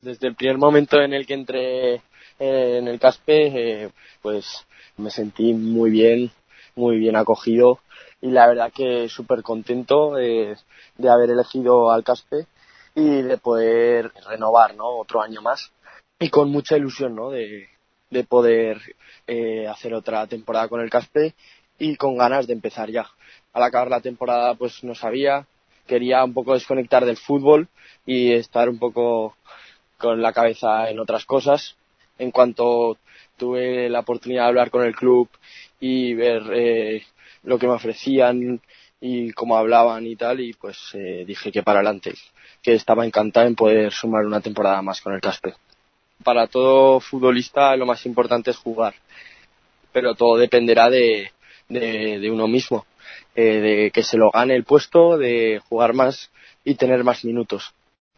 Desde el primer momento en el que entré en el Caspe, pues me sentí muy bien acogido y la verdad que súper contento de haber elegido al Caspe y de poder renovar, ¿no? Otro año más y con mucha ilusión, ¿no? De poder hacer otra temporada con el Caspe y con ganas de empezar ya. Al acabar la temporada pues no sabía, quería un poco desconectar del fútbol y estar un poco con la cabeza en otras cosas. En cuanto tuve la oportunidad de hablar con el club y ver lo que me ofrecían y cómo hablaban y tal, y pues dije que para adelante, que estaba encantado en poder sumar una temporada más con el Caspe. Para todo futbolista lo más importante es jugar, pero todo dependerá de uno mismo, de que se lo gane el puesto, de jugar más y tener más minutos.